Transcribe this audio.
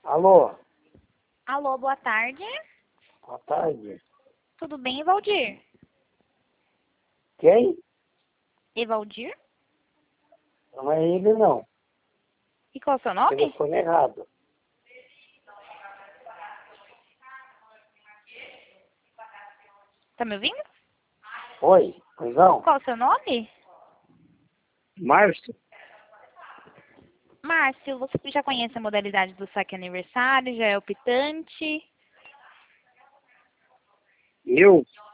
Alô, Alô, boa tarde. boa tarde. Tudo bem, Evaldir? Quem? Evaldir? Não é ele, não. E qual é o seu nome? Telefone errado. Tá me ouvindo? Oi, pois não? Qual é o seu nome? Márcio? Márcio, você já conhece a modalidade do saque aniversário? Já é optante? Eu?